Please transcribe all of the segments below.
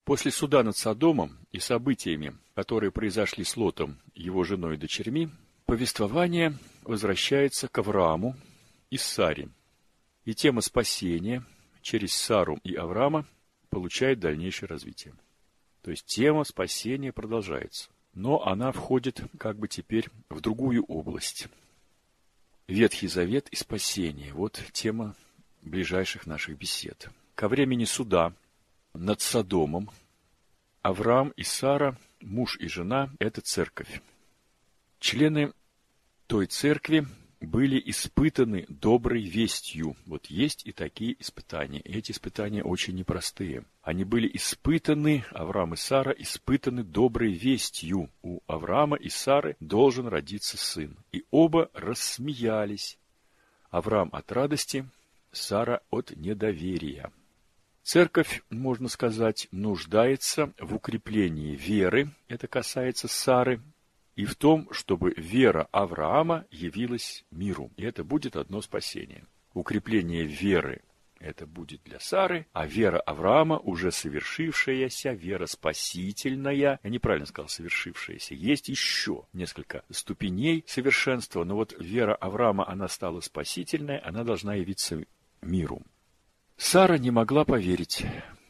После суда над Содомом и событиями, которые произошли с Лотом, его женой и дочерьми, повествование возвращается к Аврааму и Саре. И тема спасения через Сару и Авраама получает дальнейшее развитие. То есть тема спасения продолжается. Но она входит как бы теперь в другую область. Ветхий Завет и спасение. Вот тема ближайших наших бесед. Ко времени суда над Содомом Авраам и Сара, муж и жена, это церковь. Члены той церкви были испытаны доброй вестью. Вот есть и такие испытания. И эти испытания очень непростые. Они были испытаны, Авраам и Сара, испытаны доброй вестью. У Авраама и Сары должен родиться сын. И оба рассмеялись. Авраам от радости, Сара от недоверия. Церковь, можно сказать, нуждается в укреплении веры, это касается Сары, и в том, чтобы вера Авраама явилась миру. И это будет одно спасение. Укрепление веры – это будет для Сары, а вера Авраама, уже совершившаяся, вера спасительная, я неправильно сказал совершившаяся, есть еще несколько ступеней совершенства, но вот вера Авраама, она стала спасительной, она должна явиться миру. Сара не могла поверить.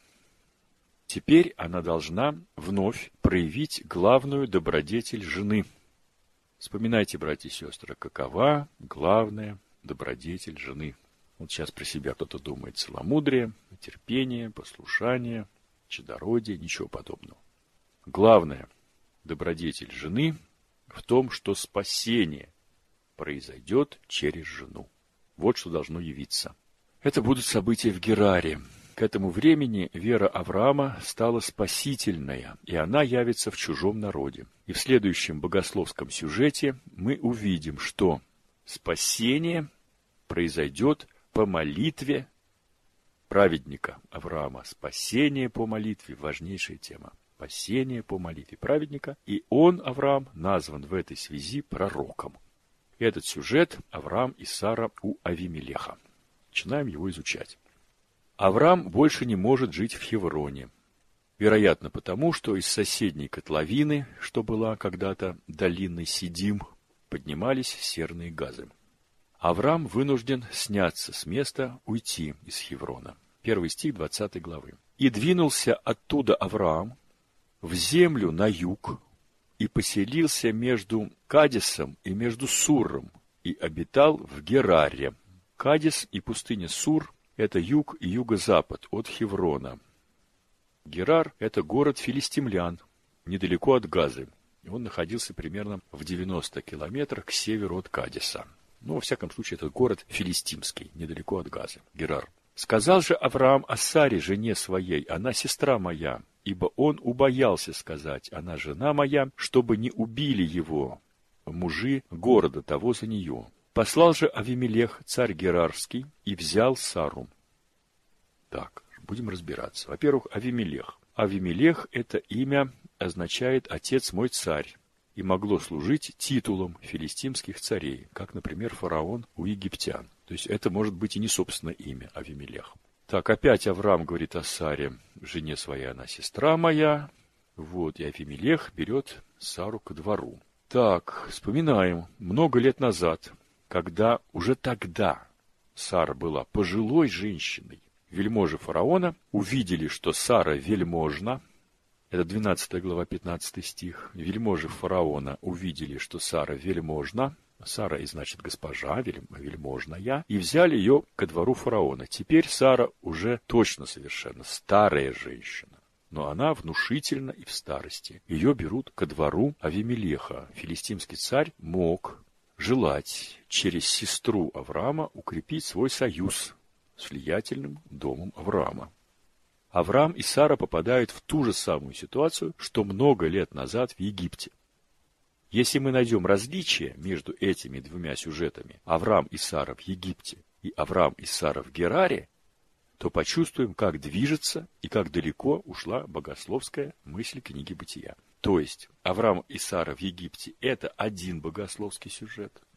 Теперь она должна вновь проявить главную добродетель жены. Вспоминайте, братья и сестры, какова главная добродетель жены. Вот сейчас про себя кто-то думает: целомудрие, терпение, послушание, чадородие, ничего подобного. Главная добродетель жены в том, что спасение произойдет через жену. Вот что должно явиться. Это будут события в Гераре. К этому времени вера Авраама стала спасительная, и она явится в чужом народе. И в следующем богословском сюжете мы увидим, что спасение произойдет по молитве праведника Авраама. Спасение по молитве – важнейшая тема. Спасение по молитве праведника. И он, Авраам, назван в этой связи пророком. Этот сюжет Авраам и Сара у Авимелеха. Начинаем его изучать. Авраам больше не может жить в Хевроне. Вероятно, потому, что из соседней котловины, что была когда-то долиной Сидим, поднимались серные газы. Авраам вынужден сняться с места, уйти из Хеврона. 1 стих 20 главы. «И двинулся оттуда Авраам в землю на юг, и поселился между Кадесом и между Суром, и обитал в Гераре». Кадес и пустыня Сур – это юг и юго-запад от Хеврона. Герар – это город филистимлян, недалеко от Газы. Он находился примерно в 90 километрах к северу от Кадеса. Ну, во всяком случае, это город филистимский, недалеко от Газы. Герар. «Сказал же Авраам о Саре, жене своей, она сестра моя, ибо он убоялся сказать, она жена моя, чтобы не убили его мужи города того за нее. Послал же Авимелех, царь Герарский, и взял Сару». Так, будем разбираться. Во-первых, Авимелех. Авимелех – это имя означает «отец мой царь», и могло служить титулом филистимских царей, как, например, фараон у египтян. То есть это может быть и не собственное имя Авимелех. Так, опять Авраам говорит о Саре, жене своей, она сестра моя. Вот, и Авимелех берет Сару ко двору. Так, вспоминаем, много лет назад, когда уже тогда Сара была пожилой женщиной, вельможи фараона увидели, что Сара вельможна. Это 12 глава, 15 стих. Вельможи фараона увидели, что Сара вельможна. Сара, и значит госпожа, вельможная. И взяли ее ко двору фараона. Теперь Сара уже точно совершенно старая женщина. Но она внушительна и в старости. Ее берут ко двору Авимелеха. Филистимский царь мог желать через сестру Авраама укрепить свой союз с влиятельным домом Авраама. Авраам и Сара попадают в ту же самую ситуацию, что много лет назад в Египте. Если мы найдем различия между этими двумя сюжетами, Авраам и Сара в Египте и Авраам и Сара в Гераре, то почувствуем, как движется и как далеко ушла богословская мысль книги Бытия. То есть Авраам и Сара в Египте – это один богословский сюжет,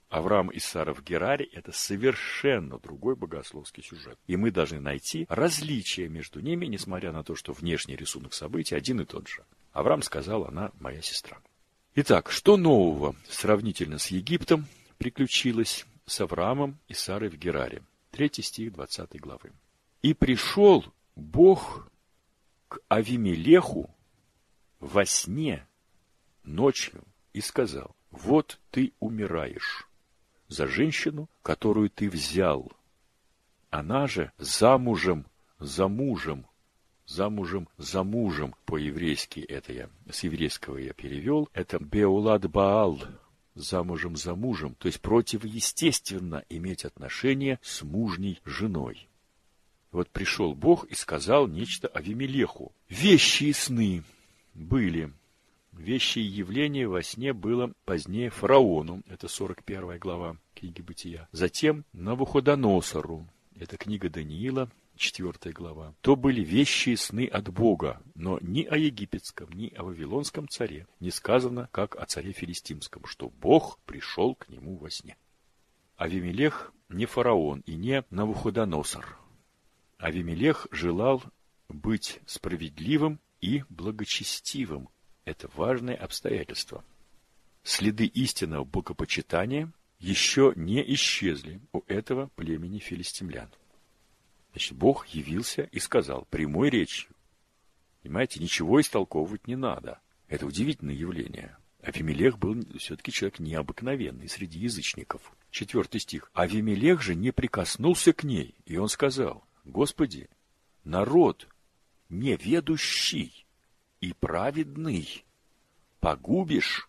Авраам и Сара в Гераре – это совершенно другой богословский сюжет. И мы должны найти различия между ними, несмотря на то, что внешний рисунок событий один и тот же. Авраам сказал, она моя сестра. Итак, что нового сравнительно с Египтом приключилось с Авраамом и Сарой в Гераре? 3 стих 20 главы. «И пришел Бог к Авимелеху во сне ночью и сказал: вот ты умираешь за женщину, которую ты взял. Она же замужем за мужем». Замужем за мужем, по-еврейски это я, с еврейского я перевел, это Беулад Баал, замужем за мужем, то есть противоестественно иметь отношения с мужней женой. Вот пришел Бог и сказал нечто Авимелеху. Вещи и сны были. Вещи и явления во сне было позднее фараону, это 41 глава книги Бытия. Затем Навуходоносору, это книга Даниила, 4 глава. То были вещи и сны от Бога, но ни о египетском, ни о вавилонском царе не сказано, как о царе филистимском, что Бог пришел к нему во сне. Авимелех не фараон и не Навуходоносор. Авимелех желал быть справедливым и благочестивым. Это важное обстоятельство. Следы истинного богопочитания еще не исчезли у этого племени филистимлян. Значит, Бог явился и сказал прямой речью. Понимаете, ничего истолковывать не надо. Это удивительное явление. Авимелех был все-таки человек необыкновенный среди язычников. 4 стих. Авимелех же не прикоснулся к ней, и он сказал: Господи, народ неведущий и праведный погубишь.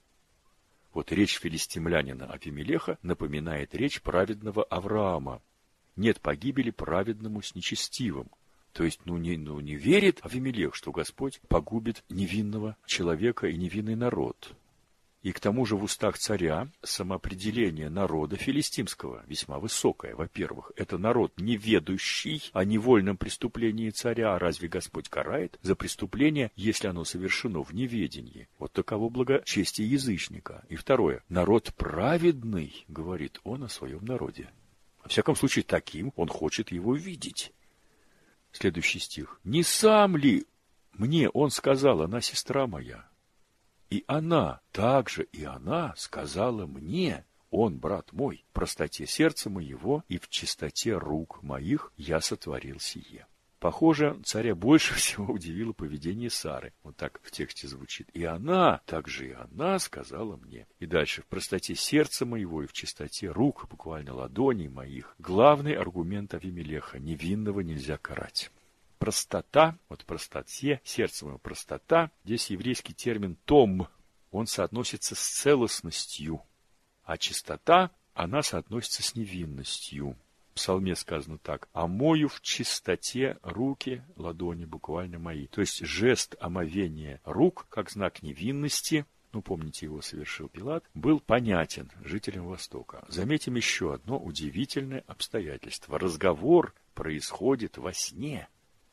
Вот речь филистимлянина Авимелеха напоминает речь праведного Авраама. Нет погибели праведному с нечестивым. То есть, не верит Авимелех, что Господь погубит невинного человека и невинный народ. И к тому же в устах царя самоопределение народа филистимского весьма высокое. Во-первых, это народ неведущий о невольном преступлении царя. А разве Господь карает за преступление, если оно совершено в неведении? Вот таково благочестие язычника. И второе, народ праведный, говорит он о своем народе. Во всяком случае, таким он хочет его видеть. Следующий стих. «Не сам ли мне он сказал, она сестра моя? И она, также и она сказала мне, он, брат мой, в простоте сердца моего и в чистоте рук моих я сотворил сие». Похоже, царя больше всего удивило поведение Сары. Вот так в тексте звучит. И она, также и она сказала мне. И дальше. В простоте сердца моего и в чистоте рук, буквально ладоней моих. Главный аргумент Авимелеха. Невинного нельзя карать. Простота, вот простоте, сердце мое простота. Здесь еврейский термин том. Он соотносится с целостностью. А чистота, она соотносится с невинностью. В псалме сказано так: «Омою в чистоте руки, ладони буквально мои». То есть жест омовения рук, как знак невинности, помните, его совершил Пилат, был понятен жителям Востока. Заметим еще одно удивительное обстоятельство. Разговор происходит во сне.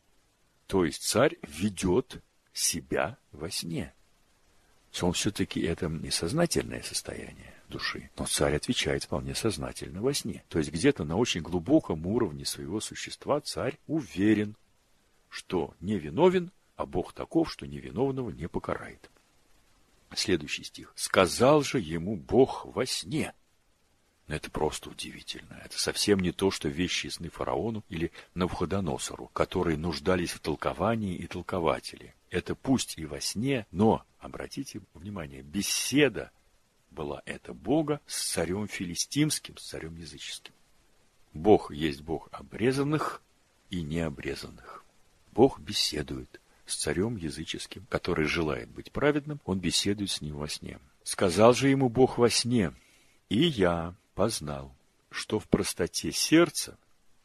То есть царь ведет себя во сне. Он все-таки это несознательное состояние души. Но царь отвечает вполне сознательно во сне. То есть где-то на очень глубоком уровне своего существа царь уверен, что не виновен, а Бог таков, что невиновного не покарает. Следующий стих. «Сказал же ему Бог во сне». Это просто удивительно. Это совсем не то, что вещи и сны фараону или Навуходоносору, которые нуждались в толковании и толкователе. Это пусть и во сне, но, обратите внимание, беседа была это Бога с царем филистимским, с царем языческим. Бог есть Бог обрезанных и необрезанных. Бог беседует с царем языческим, который желает быть праведным, он беседует с ним во сне. Сказал же ему Бог во сне: «И я познал, что в простоте сердца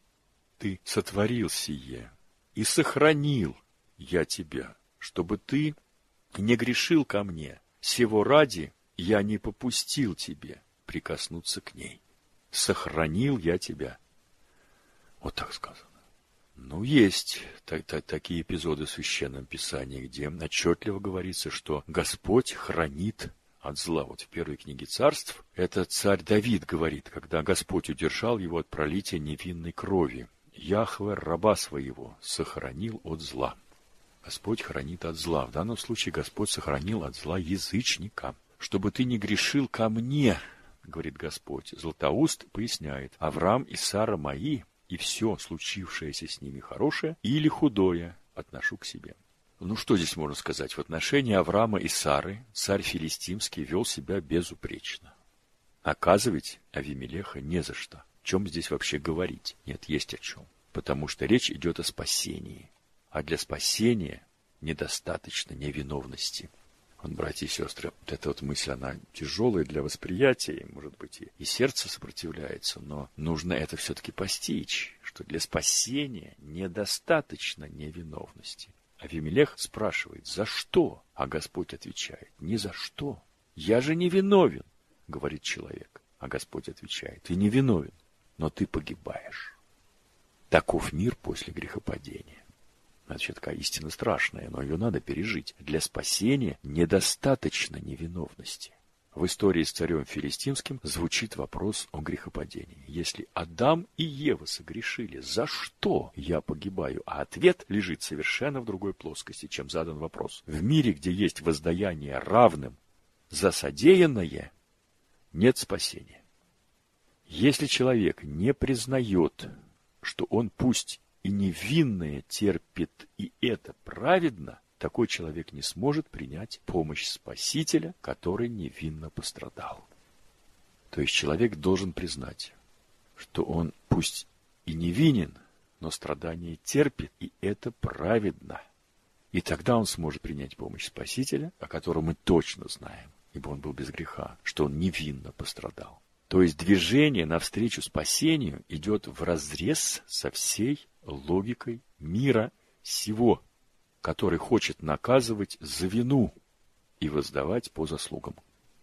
ты сотворил сие, и сохранил я тебя, чтобы ты не грешил ко мне. Сего ради я не попустил тебе прикоснуться к ней. Сохранил я тебя». Вот так сказано. Есть такие эпизоды в Священном Писании, где отчетливо говорится, что Господь хранит от зла. Вот в первой книге Царств это царь Давид говорит, когда Господь удержал его от пролития невинной крови. Яхве раба своего сохранил от зла. Господь хранит от зла. В данном случае Господь сохранил от зла язычника. Чтобы ты не грешил ко мне, говорит Господь. Златоуст поясняет: Авраам и Сара мои, и все случившееся с ними хорошее или худое отношу к себе. Ну что здесь можно сказать? В отношении Авраама и Сары царь филистимский вел себя безупречно. Наказывать Авимелеха не за что. О чем здесь вообще говорить? Нет, есть о чем. Потому что речь идет о спасении. А для спасения недостаточно невиновности. Вот, братья и сестры, вот эта вот мысль, она тяжелая для восприятия, может быть, и сердце сопротивляется, но нужно это все-таки постичь, что для спасения недостаточно невиновности. Авимелех спрашивает: за что? А Господь отвечает: ни за что. Я же не виновен, говорит человек. А Господь отвечает: ты не виновен, но ты погибаешь. Таков мир после грехопадения. Это вообще такая истина страшная, но ее надо пережить. Для спасения недостаточно невиновности. В истории с царем филистимским звучит вопрос о грехопадении. Если Адам и Ева согрешили, за что я погибаю? А ответ лежит совершенно в другой плоскости, чем задан вопрос. В мире, где есть воздаяние равным за содеянное, нет спасения. Если человек не признает, что он пусть и невинное терпит, и это праведно, такой человек не сможет принять помощь Спасителя, который невинно пострадал. То есть человек должен признать, что он пусть и невинен, но страдание терпит, и это праведно. И тогда он сможет принять помощь Спасителя, о котором мы точно знаем, ибо он был без греха, что он невинно пострадал. То есть движение навстречу спасению идет вразрез со всей логикой мира сего, который хочет наказывать за вину и воздавать по заслугам.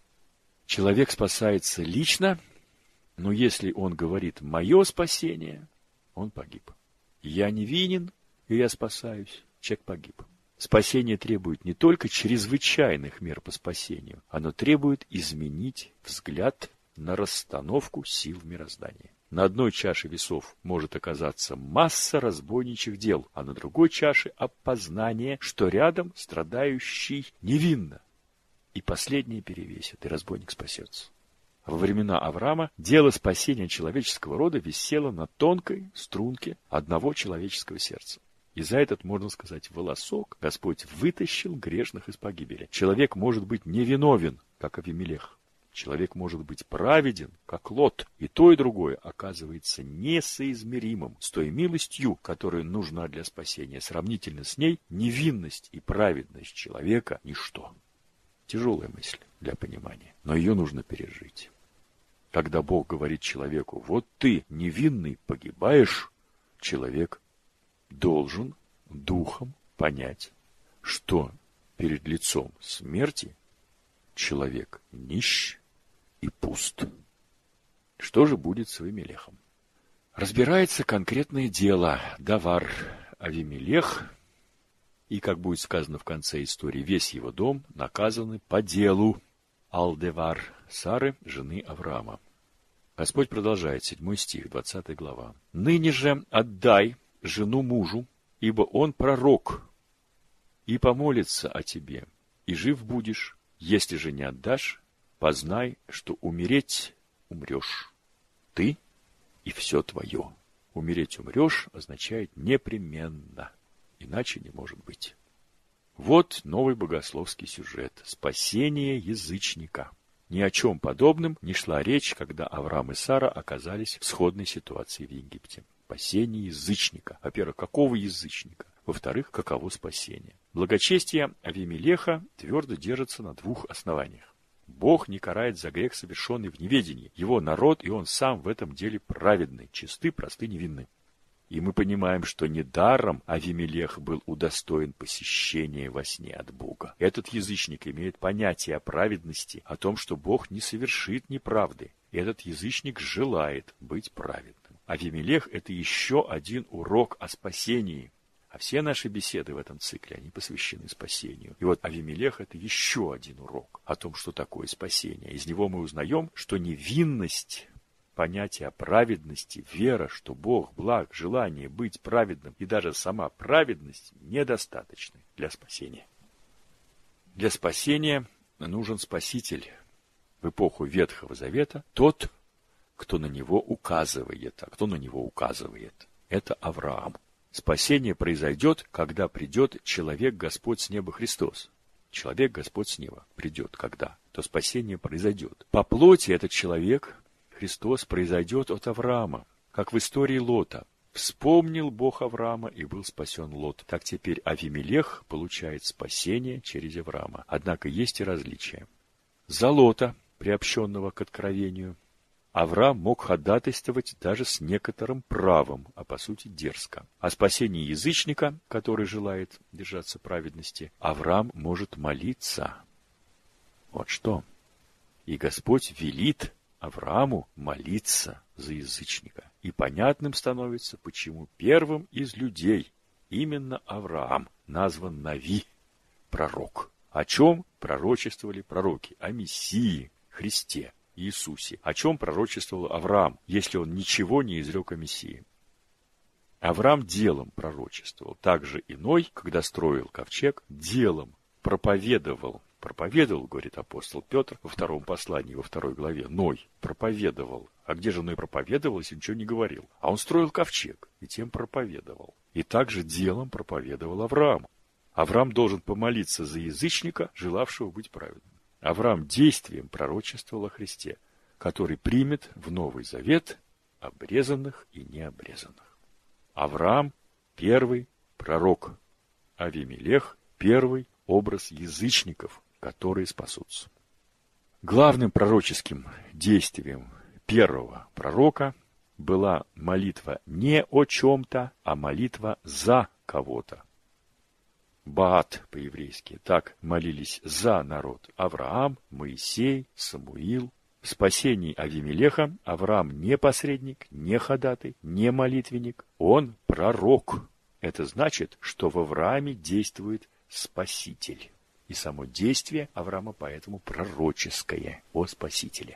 Человек спасается лично, но если он говорит «мое спасение», он погиб. Я невинен, и я спасаюсь, человек погиб. Спасение требует не только чрезвычайных мер по спасению, оно требует изменить взгляд на расстановку сил в мироздании. На одной чаше весов может оказаться масса разбойничьих дел, а на другой чаше опознание, что рядом страдающий невинно. И последнее перевесит, и разбойник спасется. Во времена Авраама дело спасения человеческого рода висело на тонкой струнке одного человеческого сердца. И за этот, можно сказать, волосок Господь вытащил грешных из погибели. Человек может быть невиновен, как Авимелех. Человек может быть праведен, как Лот, и то, и другое оказывается несоизмеримым с той милостью, которая нужна для спасения. Сравнительно с ней невинность и праведность человека – ничто. Тяжелая мысль для понимания, но ее нужно пережить. Когда Бог говорит человеку: вот ты, невинный, погибаешь, человек должен духом понять, что перед лицом смерти человек нищ и пуст. Что же будет с Авимелехом? Разбирается конкретное дело. Давар Авимелех, и, как будет сказано в конце истории, весь его дом наказаны по делу. Алдевар Сары, жены Авраама. Господь продолжает, 7 стих, 20 глава. «Ныне же отдай жену мужу, ибо он пророк, и помолится о тебе, и жив будешь. Если же не отдашь, познай, что умереть умрешь. Ты и все твое». Умереть умрешь означает непременно, иначе не может быть. Вот новый богословский сюжет. Спасение язычника. Ни о чем подобном не шла речь, когда Авраам и Сара оказались в сходной ситуации в Египте. Спасение язычника. Во-первых, какого язычника? Во-вторых, каково спасение? Благочестие Авимелеха твердо держится на двух основаниях. Бог не карает за грех, совершенный в неведении. Его народ и он сам в этом деле праведны, чисты, просты, невинны. И мы понимаем, что недаром Авимелех был удостоен посещения во сне от Бога. Этот язычник имеет понятие о праведности, о том, что Бог не совершит неправды. Этот язычник желает быть праведным. Авимелех – это еще один урок о спасении. все наши беседы в этом цикле, они посвящены спасению. И вот Авимелех – это еще один урок о том, что такое спасение. Из него мы узнаем, что невинность, понятие праведности, вера, что Бог благ, желание быть праведным и даже сама праведность недостаточны для спасения. Для спасения нужен Спаситель. В эпоху Ветхого Завета тот, кто на него указывает. А кто на него указывает? Это Авраам. Спасение произойдет, когда придет человек Господь с неба Христос. Человек Господь с неба придет, когда? То спасение произойдет. По плоти этот человек, Христос, произойдет от Авраама, как в истории Лота. Вспомнил Бог Авраама, и был спасен Лот. Так теперь Авимелех получает спасение через Авраама. Однако есть и различия. За Лота, приобщенного к откровению, Авраам мог ходатайствовать даже с некоторым правом, а по сути дерзко. О спасении язычника, который желает держаться праведности, Авраам может молиться. Вот что. И Господь велит Аврааму молиться за язычника. И понятным становится, почему первым из людей именно Авраам назван Нави, пророк. О чем пророчествовали пророки? О Мессии, Христе, Иисусе. О чем пророчествовал Авраам, если он ничего не изрек о Мессии? Авраам делом пророчествовал. Также иной, когда строил ковчег, делом проповедовал. Проповедовал, говорит апостол Петр во втором послании, во 2 главе. Ной проповедовал. А где же Ной проповедовал, если ничего не говорил? А он строил ковчег и тем проповедовал. И также делом проповедовал Авраам. Авраам должен помолиться за язычника, желавшего быть праведным. Авраам действием пророчествовал о Христе, который примет в Новый Завет обрезанных и необрезанных. Авраам – первый пророк. Авимелех – первый образ язычников, которые спасутся. Главным пророческим действием первого пророка была молитва не о чем-то, а молитва за кого-то. Баат по-еврейски. Так молились за народ Авраам, Моисей, Самуил. В спасении Авимелеха Авраам не посредник, не ходатай, не молитвенник. Он пророк. Это значит, что в Аврааме действует Спаситель. И само действие Авраама поэтому пророческое о Спасителе.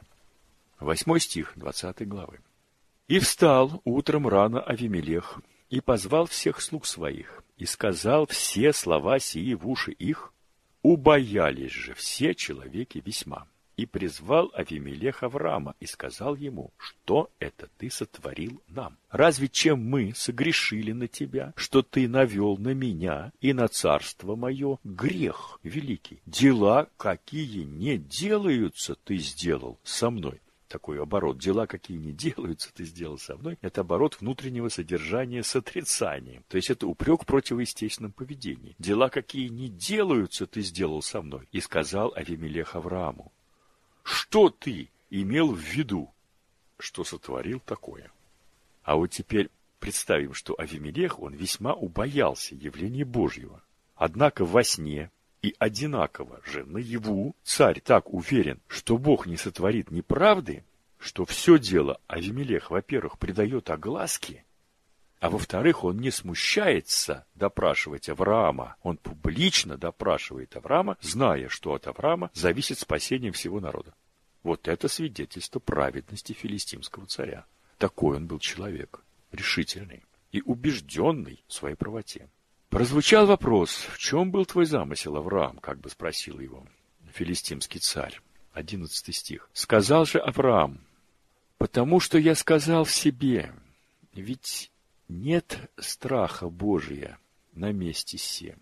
8 стих 20 главы. «И встал утром рано Авимелех, и позвал всех слуг своих, и сказал все слова сии в уши их. Убоялись же все человеки весьма. И призвал Авимелех Авраама, и сказал ему, что это ты сотворил нам? Разве чем мы согрешили на тебя, что ты навел на меня и на царство мое грех великий? Дела, какие не делаются, ты сделал со мной». Такой оборот. Дела, какие не делаются, ты сделал со мной. Это оборот внутреннего содержания с отрицанием. То есть это упрек в противоестественном поведении. Дела, какие не делаются, ты сделал со мной. И сказал Авимелех Аврааму: что ты имел в виду, что сотворил такое? А вот теперь представим, что Авимелех, он весьма убоялся явления Божьего. Однако во сне и одинаково же наяву царь так уверен, что Бог не сотворит неправды, что все дело Авимелех, во-первых, придает огласке, а во-вторых, он не смущается допрашивать Авраама. Он публично допрашивает Авраама, зная, что от Авраама зависит спасение всего народа. Вот это свидетельство праведности филистимского царя. Такой он был человек, решительный и убежденный в своей правоте. Прозвучал вопрос: в чем был твой замысел, Авраам? Как бы спросил его филистимский царь. 11 стих. Сказал же Авраам: потому что я сказал в себе, ведь нет страха Божия на месте сем,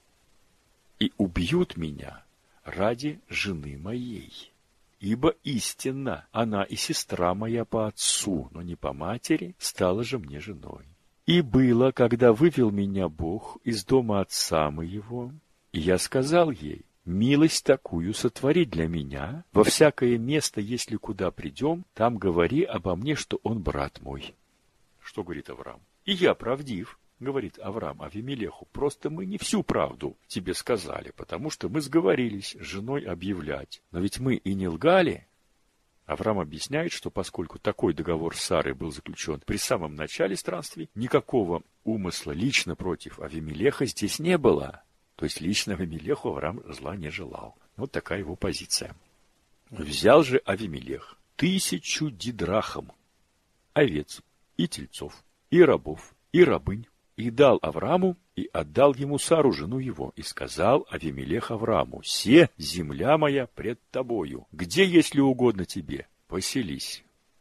и убьют меня ради жены моей. Ибо истинно она и сестра моя по отцу, но не по матери, стала же мне женой. И было, когда вывел меня Бог из дома отца моего, и я сказал ей: милость такую сотвори для меня, во всякое место, если куда придем, там говори обо мне, что он брат мой. Что говорит Авраам? И я правдив, говорит Авраам Авимелеху, просто мы не всю правду тебе сказали, потому что мы сговорились с женой объявлять. Но ведь мы и не лгали. Авраам объясняет, что поскольку такой договор с Сарой был заключен при самом начале странствий, никакого умысла лично против Авимелеха здесь не было. То есть лично Авимелеху Авраам зла не желал. Вот такая его позиция. Взял же Авимелех 1000 дидрахм овец и тельцов, и рабов, и рабынь, и дал Аврааму, и отдал ему Сару, жену его, и сказал Авимелех Аврааму: «Се земля моя пред тобою, где, если угодно тебе, поселись».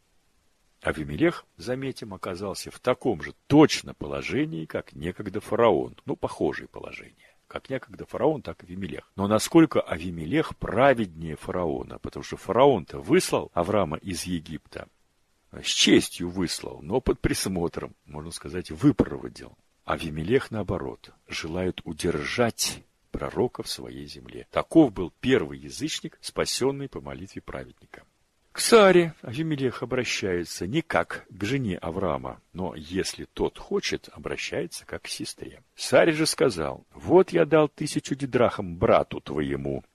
Авимелех, заметим, оказался в таком же точно положении, как некогда фараон, похожее положение. Как некогда фараон, так и Авимелех. Но насколько Авимелех праведнее фараона, потому что фараон-то выслал Авраама из Египта, с честью выслал, но под присмотром, можно сказать, выпроводил. Авимелех, наоборот, желает удержать пророка в своей земле. Таков был первый язычник, спасенный по молитве праведника. К Саре Авимелех обращается не как к жене Авраама, но, если тот хочет, обращается как к сестре. Саре же сказал: «Вот я дал 1000 дидрахм брату твоему.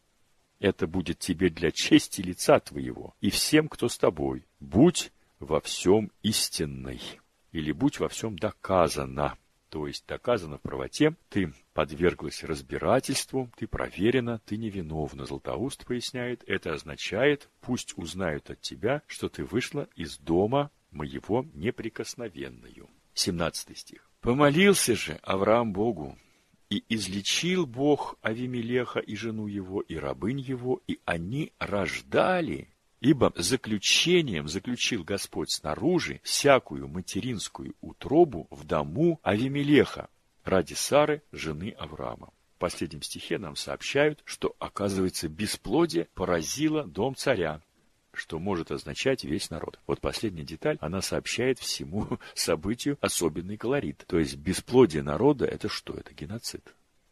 Это будет тебе для чести лица твоего и всем, кто с тобой. Будь во всем истинной». Или будь во всем доказана. То есть доказано в правоте, ты подверглась разбирательству, ты проверена, ты невиновна. Златоуст поясняет, это означает: пусть узнают от тебя, что ты вышла из дома моего неприкосновенную. 17 стих. «Помолился же Авраам Богу, и излечил Бог Авимелеха и жену его, и рабынь его, и они рождали. Ибо заключением заключил Господь снаружи всякую материнскую утробу в дому Авимелеха ради Сары, жены Авраама». В последнем стихе нам сообщают, что, оказывается, бесплодие поразило дом царя, что может означать весь народ. Вот последняя деталь, она сообщает всему событию особенный колорит. То есть бесплодие народа — это что? Это геноцид.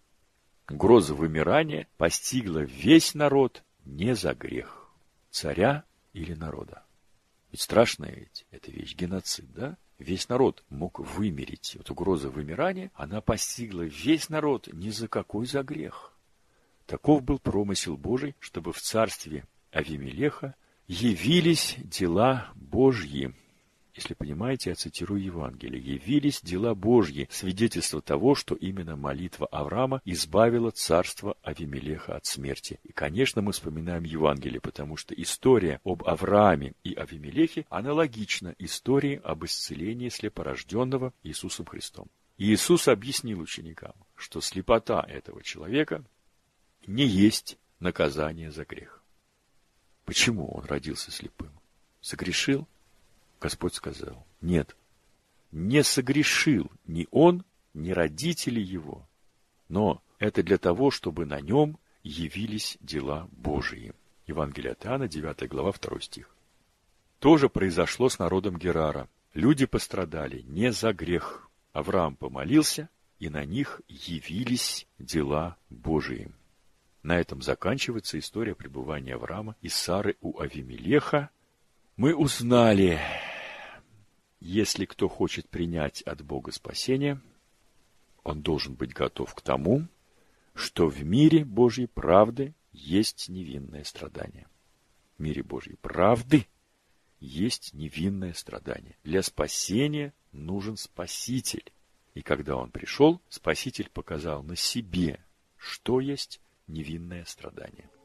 Угроза вымирания постигла весь народ не за грех царя или народа. Ведь страшная ведь эта вещь, геноцид, да? Весь народ мог вымереть. Вот угроза вымирания, она постигла весь народ ни за какой за грех. Таков был промысел Божий, чтобы в царстве Авимелеха явились дела Божьи. Если понимаете, я цитирую Евангелие. Явились дела Божьи, свидетельство того, что именно молитва Авраама избавила царство Авимелеха от смерти. И, конечно, мы вспоминаем Евангелие, потому что история об Аврааме и Авимелехе аналогична истории об исцелении слепорожденного Иисусом Христом. И Иисус объяснил ученикам, что слепота этого человека не есть наказание за грех. Почему он родился слепым? Согрешил? Господь сказал: нет, не согрешил ни он, ни родители его, но это для того, чтобы на нем явились дела Божии. Евангелие от Иоанна, 9 глава, 2 стих. То же произошло с народом Герара. Люди пострадали не за грех. Авраам помолился, и на них явились дела Божии. На этом заканчивается история пребывания Авраама и Сары у Авимелеха. Мы узнали, если кто хочет принять от Бога спасение, он должен быть готов к тому, что в мире Божьей правды есть невинное страдание. В мире Божьей правды есть невинное страдание. Для спасения нужен Спаситель. И когда он пришел, Спаситель показал на себе, что есть невинное страдание.